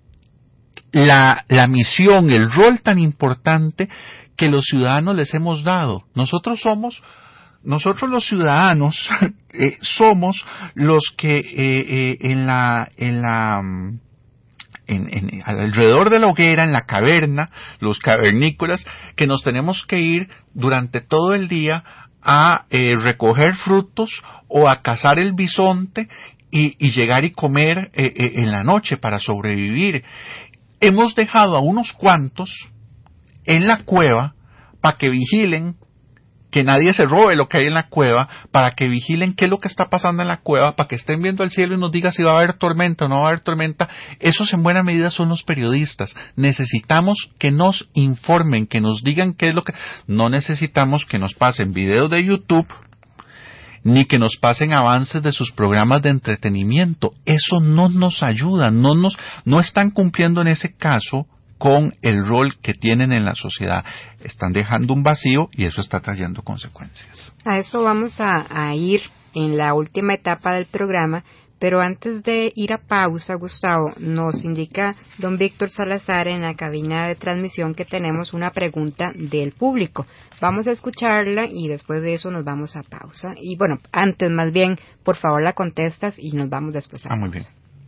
Speaker 5: la, la misión, el rol tan importante que los ciudadanos les hemos dado. Nosotros somos Nosotros los ciudadanos eh, somos los que eh, eh, en la en la En, en, alrededor de la hoguera, en la caverna, los cavernícolas, que nos tenemos que ir durante todo el día a eh, recoger frutos o a cazar el bisonte y, y llegar y comer eh, eh, en la noche para sobrevivir. Hemos dejado a unos cuantos en la cueva para que vigilen que nadie se robe lo que hay en la cueva, para que vigilen qué es lo que está pasando en la cueva, para que estén viendo el cielo y nos diga si va a haber tormenta o no va a haber tormenta. Esos en buena medida son los periodistas. Necesitamos que nos informen, que nos digan qué es lo que... No necesitamos que nos pasen videos de YouTube, ni que nos pasen avances de sus programas de entretenimiento. Eso no nos ayuda, no nos, no están cumpliendo en ese caso con el rol que tienen en la sociedad. Están dejando un vacío y eso está trayendo consecuencias.
Speaker 4: A eso vamos a, a ir en la última etapa del programa, pero antes de ir a pausa, Gustavo, nos indica don Víctor Salazar en la cabina de transmisión que tenemos una pregunta del público. Vamos a escucharla y después de eso nos vamos a pausa. Y bueno, antes más bien, por favor la contestas y nos vamos después a pausa.
Speaker 5: Ah, muy bien.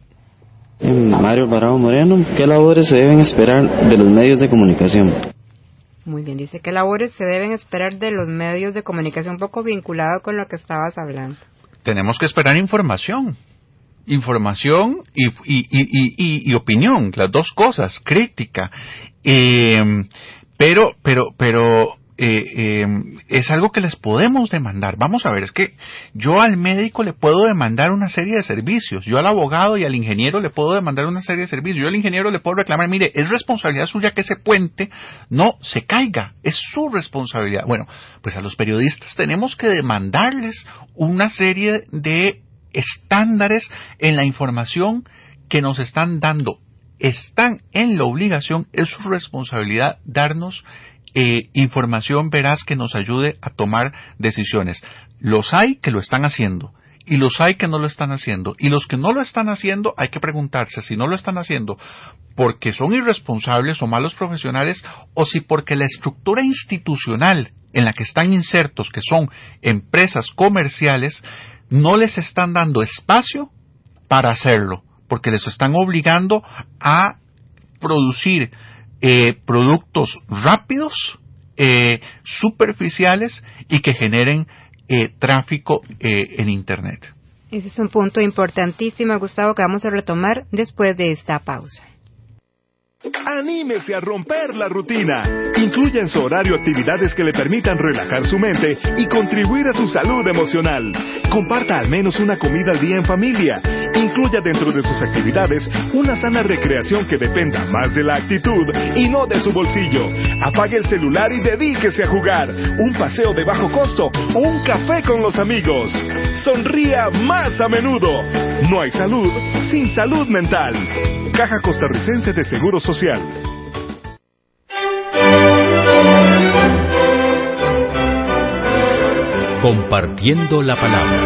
Speaker 16: Mario Alvarado Moreno, ¿qué labores se deben esperar de los medios de comunicación?
Speaker 4: Muy bien, dice que labores se deben esperar de los medios de comunicación, un poco vinculado con lo que estabas hablando.
Speaker 5: Tenemos que esperar información. información y, y, y, y, y opinión, las dos cosas, crítica, eh, pero, pero, pero eh, eh, es algo que les podemos demandar. Vamos a ver, es que yo al médico le puedo demandar una serie de servicios, yo al abogado y al ingeniero le puedo demandar una serie de servicios, yo al ingeniero le puedo reclamar, mire, es responsabilidad suya que ese puente no se caiga, es su responsabilidad. Bueno, pues a los periodistas tenemos que demandarles una serie de estándares en la información que nos están dando. Están en la obligación, es su responsabilidad darnos eh, información veraz que nos ayude a tomar decisiones. Los hay que lo están haciendo y los hay que no lo están haciendo, y los que no lo están haciendo hay que preguntarse si no lo están haciendo porque son irresponsables o malos profesionales, o si porque la estructura institucional en la que están insertos, que son empresas comerciales, no les están dando espacio para hacerlo, porque les están obligando a producir eh, productos rápidos, eh, superficiales y que generen eh, tráfico eh, en Internet.
Speaker 4: Ese es un punto importantísimo, Gustavo, que vamos a retomar después de esta pausa.
Speaker 17: Anímese a romper la rutina. Incluya en su horario actividades que le permitan relajar su mente y contribuir a su salud emocional. Comparta al menos una comida al día en familia. Incluya dentro de sus actividades una sana recreación que dependa más de la actitud y no de su bolsillo. Apague el celular y dedíquese a jugar, un paseo de bajo costo o un café con los amigos. Sonría más a menudo. No hay salud sin salud mental. Caja Costarricense de Seguro Social.
Speaker 11: Compartiendo la palabra.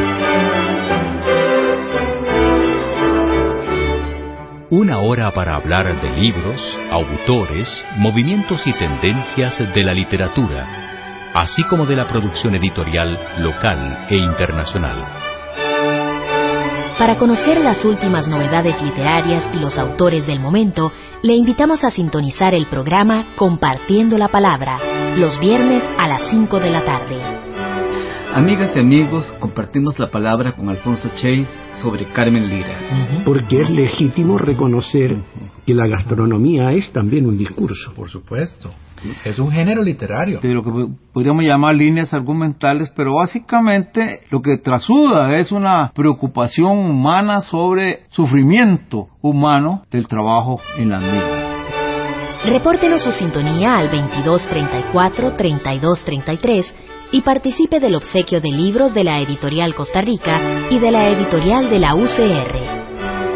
Speaker 11: Una hora para hablar de libros, autores, movimientos y tendencias de la literatura, así como de la producción editorial local e internacional.
Speaker 9: Para conocer las últimas novedades literarias y los autores del momento, le invitamos a sintonizar el programa Compartiendo la Palabra, los viernes a las cinco de la tarde.
Speaker 18: Amigas y amigos, compartimos la palabra con Alfonso Chase sobre Carmen Lira.
Speaker 19: Porque es legítimo reconocer que la gastronomía es también un discurso.
Speaker 20: Por supuesto. Es un género literario.
Speaker 21: De lo que podríamos llamar líneas argumentales, pero básicamente lo que trasuda es una preocupación humana sobre sufrimiento humano del trabajo en las minas.
Speaker 9: Repórtenos su sintonía al veintidós treinta y cuatro, treinta y dos treinta y tres y participe del obsequio de libros de la Editorial Costa Rica y de la Editorial de la U C R.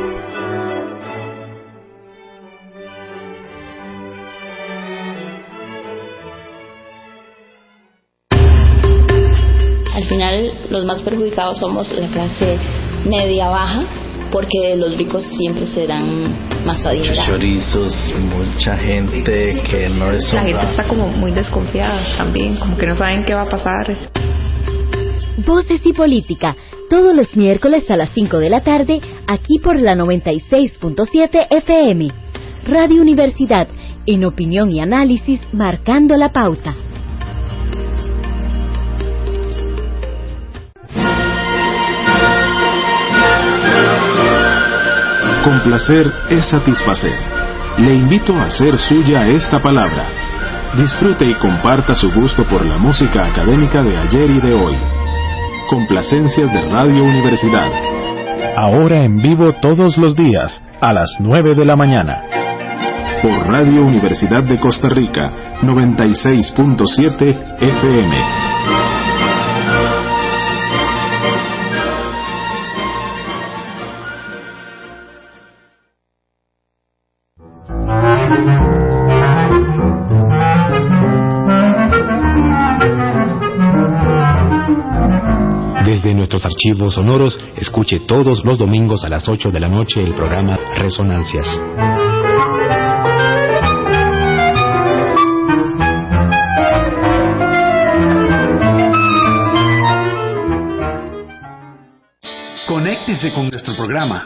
Speaker 22: Al final los más perjudicados somos la clase media baja, porque los ricos siempre serán más adinerados.
Speaker 23: Chorizos, mucha gente que no es
Speaker 22: La gente está como muy desconfiada también, como que no saben qué va a pasar.
Speaker 9: Voces y Política, todos los miércoles a las cinco de la tarde, aquí por la noventa y seis punto siete F M. Radio Universidad, en opinión y análisis, marcando la pauta.
Speaker 24: Complacer es satisfacer. Le invito a hacer suya esta palabra. Disfrute y comparta su gusto por la música académica de ayer y de hoy. Complacencias de Radio Universidad.
Speaker 25: Ahora en vivo todos los días, a las nueve de la mañana.
Speaker 24: Por Radio Universidad de Costa Rica, noventa y seis punto siete F M.
Speaker 25: Desde nuestros archivos sonoros, escuche todos los domingos a las ocho de la noche el programa Resonancias.
Speaker 15: Conéctese con nuestro programa.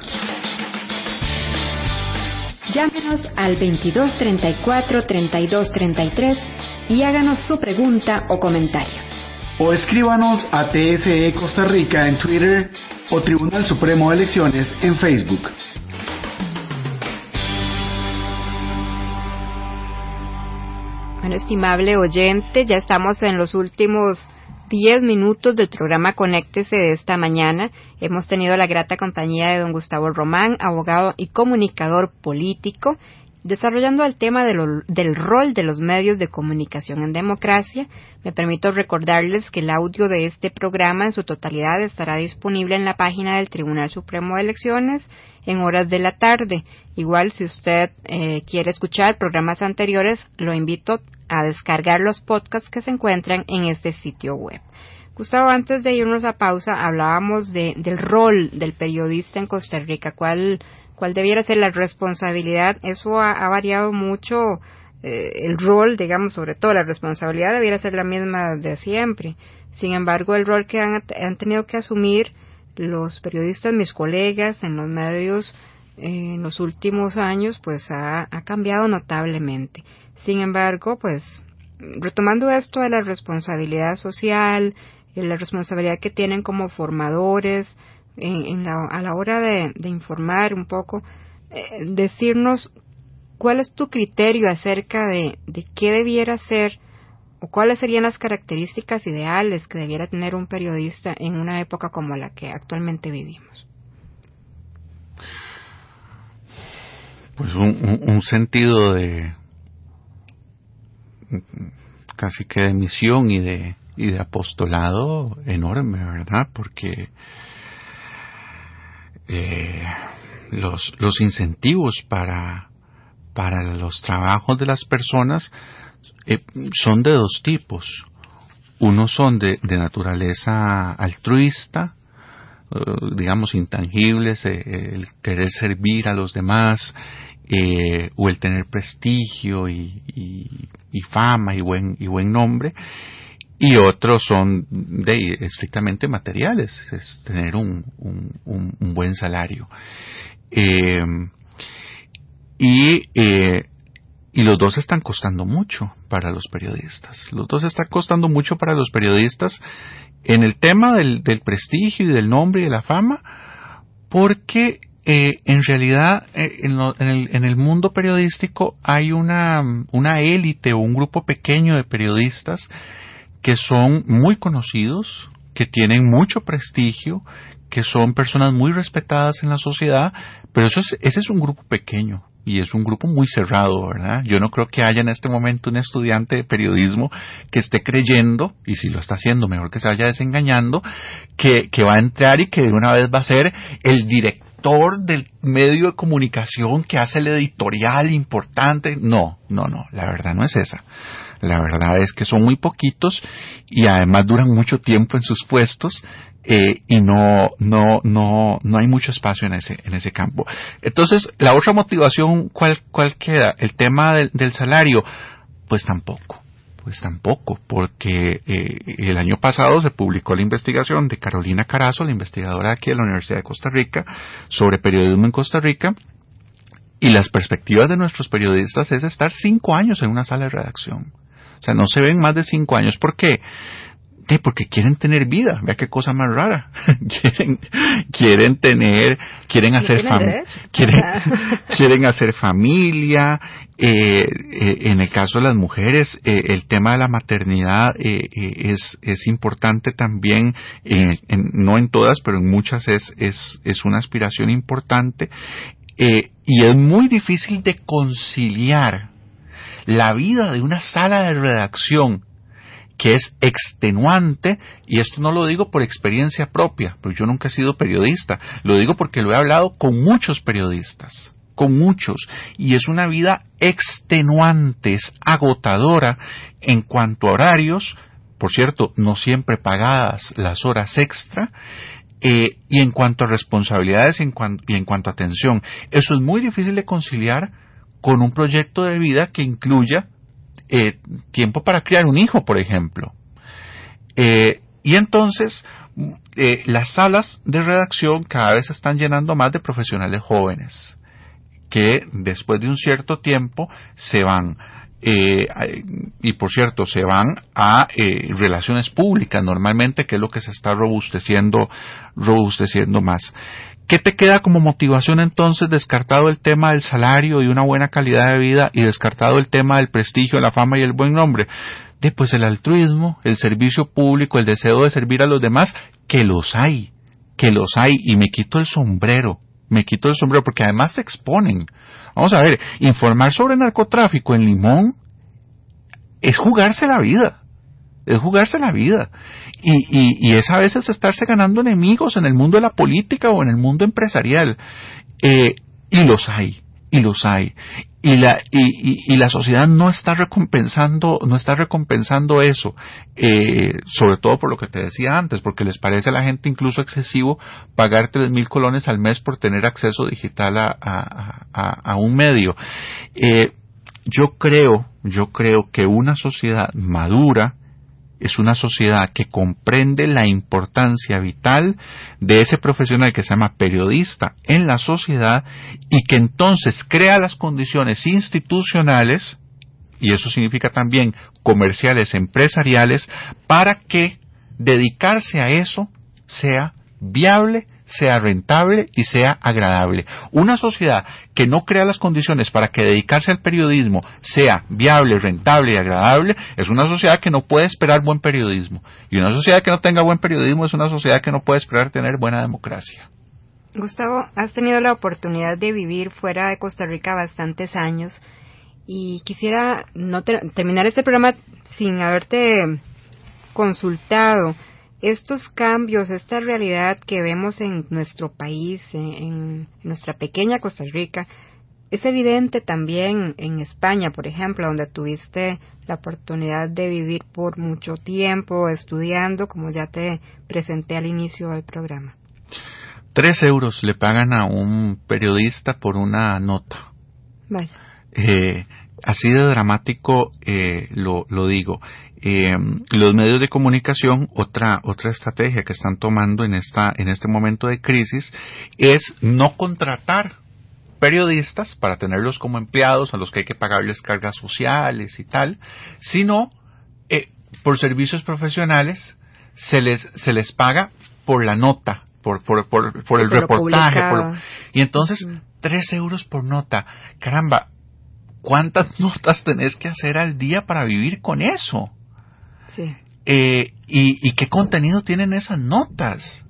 Speaker 4: Llámenos al veintidós treinta y cuatro, treinta y dos treinta y tres y háganos su pregunta o comentario.
Speaker 15: O escríbanos a T S E Costa Rica en Twitter o Tribunal Supremo de Elecciones en Facebook.
Speaker 4: Bueno, estimable oyente, ya estamos en los últimos diez minutos del programa Conéctese de esta mañana. Hemos tenido la grata compañía de don Gustavo Román, abogado y comunicador político, desarrollando el tema de lo, del rol de los medios de comunicación en democracia. Me permito recordarles que el audio de este programa en su totalidad estará disponible en la página del Tribunal Supremo de Elecciones en horas de la tarde. Igual, si usted eh, quiere escuchar programas anteriores, lo invito a descargar los podcasts que se encuentran en este sitio web. Gustavo, antes de irnos a pausa, hablábamos de, del rol del periodista en Costa Rica. ¿Cuál cuál debiera ser la responsabilidad? Eso ha, ha variado mucho, eh, el rol, digamos, sobre todo la responsabilidad debiera ser la misma de siempre. Sin embargo, el rol que han, han tenido que asumir los periodistas, mis colegas en los medios eh, en los últimos años, pues ha, ha cambiado notablemente. Sin embargo, pues retomando esto de la responsabilidad social, la responsabilidad que tienen como formadores, En, en la, a la hora de, de informar un poco, eh, decirnos cuál es tu criterio acerca de, de qué debiera ser o cuáles serían las características ideales que debiera tener un periodista en una época como la que actualmente vivimos.
Speaker 5: Pues un, un, un sentido de casi que de misión y de y de apostolado enorme, ¿verdad? Porque Eh, los los incentivos para para los trabajos de las personas eh, son de dos tipos. Unos son de, de naturaleza altruista, eh, digamos intangibles, eh, el querer servir a los demás, eh, o el tener prestigio y, y, y fama y buen y buen nombre. Y otros son de estrictamente materiales, es tener un, un, un, un buen salario. Eh, y, eh, y los dos están costando mucho para los periodistas. Los dos están costando mucho para los periodistas en el tema del, del prestigio y del nombre y de la fama, porque eh, en realidad eh, en, lo, en, el, en el mundo periodístico hay una, una élite o un grupo pequeño de periodistas que son muy conocidos, que tienen mucho prestigio, que son personas muy respetadas en la sociedad, pero eso es, ese es un grupo pequeño y es un grupo muy cerrado, ¿verdad? Yo no creo que haya en este momento un estudiante de periodismo que esté creyendo, y si lo está haciendo, mejor que se vaya desengañando, que, que va a entrar y que de una vez va a ser el director del medio de comunicación que hace el editorial importante. No, no, no, la verdad no es esa. La verdad es que son muy poquitos y además duran mucho tiempo en sus puestos eh, y no no no no hay mucho espacio en ese en ese campo. Entonces, la otra motivación, ¿cuál cuál queda? El tema del, del salario, pues tampoco, pues tampoco, porque eh, el año pasado se publicó la investigación de Carolina Carazo, la investigadora aquí de la Universidad de Costa Rica, sobre periodismo en Costa Rica. Y las perspectivas de nuestros periodistas es estar cinco años en una sala de redacción. O sea, no se ven más de cinco años. ¿Por qué? Eh, porque quieren tener vida. Vea qué cosa más rara. quieren, quieren tener, quieren hacer familia, quieren, quieren hacer familia. Eh, eh, en el caso de las mujeres, eh, el tema de la maternidad eh, eh, es es importante también. Eh, en, no en todas, pero en muchas es es es una aspiración importante. Eh, y es muy difícil de conciliar la vida de una sala de redacción, que es extenuante, y esto no lo digo por experiencia propia, porque yo nunca he sido periodista, lo digo porque lo he hablado con muchos periodistas, con muchos, y es una vida extenuante, es agotadora en cuanto a horarios, por cierto, no siempre pagadas las horas extra, eh, y en cuanto a responsabilidades y en, cuan, y en cuanto a atención. Eso es muy difícil de conciliar con un proyecto de vida que incluya eh, tiempo para criar un hijo, por ejemplo. Eh, y entonces, eh, las salas de redacción cada vez se están llenando más de profesionales jóvenes, que después de un cierto tiempo se van. eh, y por cierto, se van a eh, relaciones públicas normalmente, que es lo que se está robusteciendo, robusteciendo más. ¿Qué te queda como motivación entonces? Descartado el tema del salario y una buena calidad de vida, y descartado el tema del prestigio, la fama y el buen nombre. De pues el altruismo, el servicio público, el deseo de servir a los demás, que los hay, que los hay, y me quito el sombrero, me quito el sombrero, porque además se exponen. Vamos a ver, informar sobre narcotráfico en Limón es jugarse la vida. Es jugarse la vida. Y, y, y es a veces estarse ganando enemigos en el mundo de la política o en el mundo empresarial. Eh, y los hay, y los hay. Y la, y, y, y la sociedad no está recompensando, no está recompensando eso, eh, sobre todo por lo que te decía antes, porque les parece a la gente incluso excesivo pagar tres mil colones al mes por tener acceso digital a, a, a, a un medio. Eh, yo creo, yo creo que una sociedad madura es una sociedad que comprende la importancia vital de ese profesional que se llama periodista en la sociedad, y que entonces crea las condiciones institucionales, y eso significa también comerciales, empresariales, para que dedicarse a eso sea viable, sea rentable y sea agradable. Una sociedad que no crea las condiciones para que dedicarse al periodismo sea viable, rentable y agradable, es una sociedad que no puede esperar buen periodismo. Y una sociedad que no tenga buen periodismo es una sociedad que no puede esperar tener buena democracia.
Speaker 4: Gustavo, has tenido la oportunidad de vivir fuera de Costa Rica bastantes años, y quisiera no ter- terminar este programa sin haberte consultado. Estos cambios, esta realidad que vemos en nuestro país, en, en nuestra pequeña Costa Rica, es evidente también en España, por ejemplo, donde tuviste la oportunidad de vivir por mucho tiempo estudiando, como ya te presenté al inicio del programa.
Speaker 5: Tres euros le pagan a un periodista por una nota.
Speaker 4: Vaya.
Speaker 5: Eh, así de dramático eh, lo, lo digo. Eh, los medios de comunicación, otra otra estrategia que están tomando en esta en este momento de crisis es no contratar periodistas para tenerlos como empleados a los que hay que pagarles cargas sociales y tal, sino eh, por servicios profesionales se les se les paga por la nota, por por por, por el por reportaje, por, y entonces mm. tres euros por nota. Caramba, ¿cuántas notas tenés que hacer al día para vivir con eso?
Speaker 4: Sí.
Speaker 5: Eh, y, ¿Y qué contenido tienen esas notas?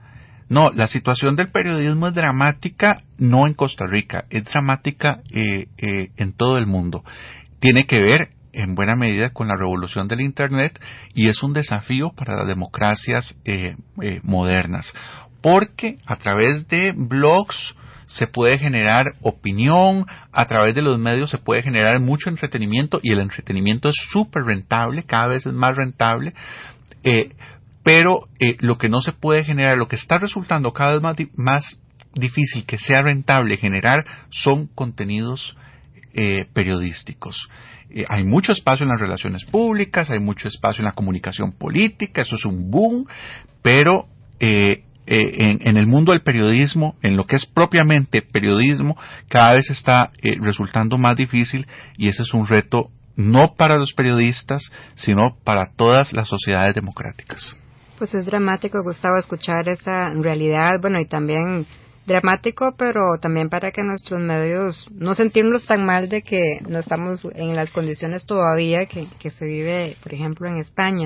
Speaker 5: No, la situación del periodismo es dramática, no en Costa Rica, es dramática eh, eh, en todo el mundo. Tiene que ver en buena medida con la revolución del Internet, y es un desafío para las democracias eh, eh, modernas, porque a través de blogs se puede generar opinión, a través de los medios se puede generar mucho entretenimiento, y el entretenimiento es súper rentable, cada vez es más rentable, eh, pero eh, lo que no se puede generar, lo que está resultando cada vez más, di- más difícil que sea rentable generar, son contenidos eh, periodísticos. Eh, hay mucho espacio en las relaciones públicas, hay mucho espacio en la comunicación política, eso es un boom, pero eh, Eh, en, en el mundo del periodismo, en lo que es propiamente periodismo, cada vez está eh, resultando más difícil, y ese es un reto no para los periodistas, sino para todas las sociedades democráticas.
Speaker 4: Pues es dramático, Gustavo, escuchar esa realidad, bueno, y también dramático, pero también para que nuestros medios no sentirnos tan mal de que no estamos en las condiciones todavía que, que se vive, por ejemplo, en España.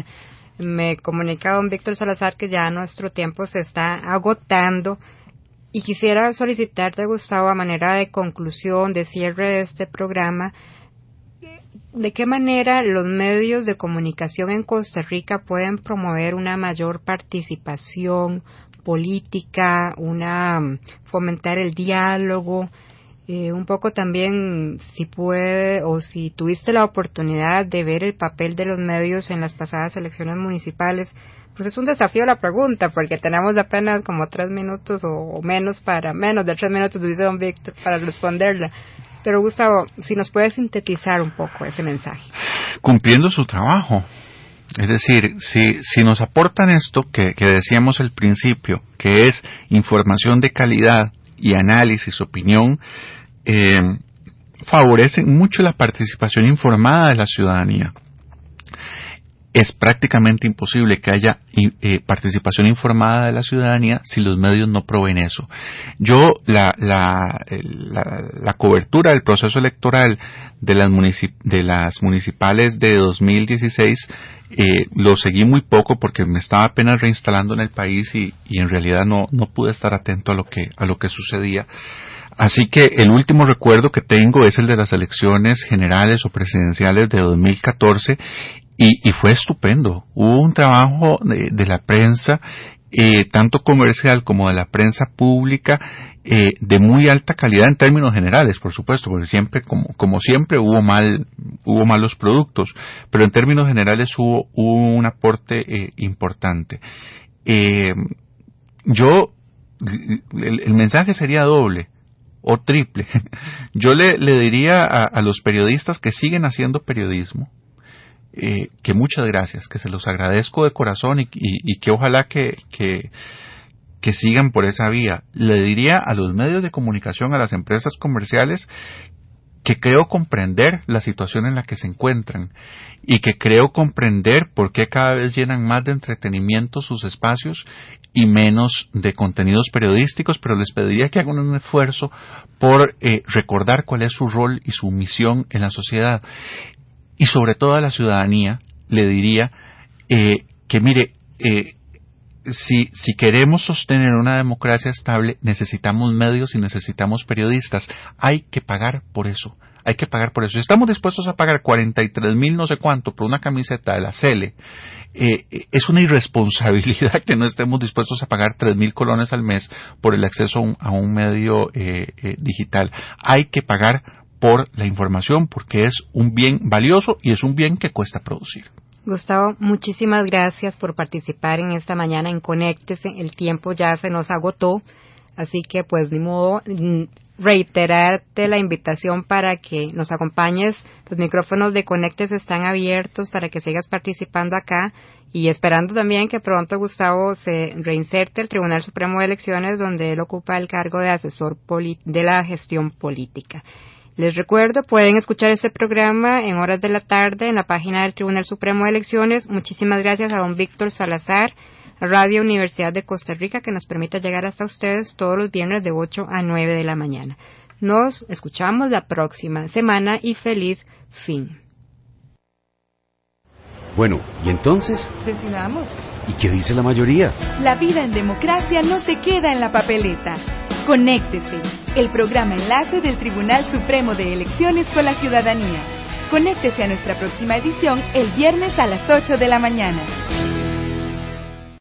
Speaker 4: Me comunica don Víctor Salazar que ya nuestro tiempo se está agotando, y quisiera solicitarte, Gustavo, a manera de conclusión, de cierre de este programa, ¿de qué manera los medios de comunicación en Costa Rica pueden promover una mayor participación política, una fomentar el diálogo? Eh, un poco también, si puede o si tuviste la oportunidad de ver el papel de los medios en las pasadas elecciones municipales, pues es un desafío la pregunta, porque tenemos apenas como tres minutos o, o menos para, menos de tres minutos, dice don Víctor, para responderla. Pero Gustavo, si nos puedes sintetizar un poco ese mensaje.
Speaker 5: Cumpliendo su trabajo. Es decir, si, si nos aportan esto que, que decíamos al principio, que es información de calidad y análisis, opinión, eh, favorecen mucho la participación informada de la ciudadanía. Es prácticamente imposible que haya eh, participación informada de la ciudadanía si los medios no proveen eso. Yo la, la, la, la cobertura del proceso electoral de las, municip- de las municipales de dos mil dieciséis eh, lo seguí muy poco porque me estaba apenas reinstalando en el país y, y en realidad no, no pude estar atento a lo que, a lo que sucedía. Así que el último recuerdo que tengo es el de las elecciones generales o presidenciales de dos mil catorce y, y fue estupendo. Hubo un trabajo de, de la prensa, eh, tanto comercial como de la prensa pública, eh, de muy alta calidad en términos generales, por supuesto, porque siempre, como, como siempre, hubo mal, hubo malos productos, pero en términos generales hubo, hubo un aporte eh, importante. Eh, yo, el, el mensaje sería doble o triple. Yo le, le diría a, a los periodistas que siguen haciendo periodismo, eh, que muchas gracias, que se los agradezco de corazón y, y, y que ojalá que, que, que sigan por esa vía. Le diría a los medios de comunicación, a las empresas comerciales, que creo comprender la situación en la que se encuentran y que creo comprender por qué cada vez llenan más de entretenimiento sus espacios y menos de contenidos periodísticos, pero les pediría que hagan un esfuerzo por eh, recordar cuál es su rol y su misión en la sociedad. Y sobre todo a la ciudadanía le diría eh, que mire, eh, si, si queremos sostener una democracia estable, necesitamos medios y necesitamos periodistas. Hay que pagar por eso. Hay que pagar por eso. Si estamos dispuestos a pagar cuarenta y tres mil no sé cuánto por una camiseta de la Cele, eh, es una irresponsabilidad que no estemos dispuestos a pagar tres mil colones al mes por el acceso a un, a un medio eh, eh, digital. Hay que pagar por la información porque es un bien valioso y es un bien que cuesta producir.
Speaker 4: Gustavo, muchísimas gracias por participar en esta mañana en Conéctese. El tiempo ya se nos agotó, así que pues ni modo reiterarte la invitación para que nos acompañes. Los micrófonos de Conéctese están abiertos para que sigas participando acá y esperando también que pronto Gustavo se reinserte al Tribunal Supremo de Elecciones, donde él ocupa el cargo de asesor poli- de la gestión política. Les recuerdo, pueden escuchar este programa en horas de la tarde en la página del Tribunal Supremo de Elecciones. Muchísimas gracias a don Víctor Salazar, Radio Universidad de Costa Rica, que nos permite llegar hasta ustedes todos los viernes de ocho a nueve de la mañana. Nos escuchamos la próxima semana y feliz fin.
Speaker 1: Bueno, ¿y entonces?
Speaker 2: Decidamos.
Speaker 1: ¿Y qué dice la mayoría?
Speaker 2: La vida en democracia no se queda en la papeleta. Conéctese, el programa enlace del Tribunal Supremo de Elecciones con la ciudadanía. Conéctese a nuestra próxima edición el viernes a las ocho de la mañana.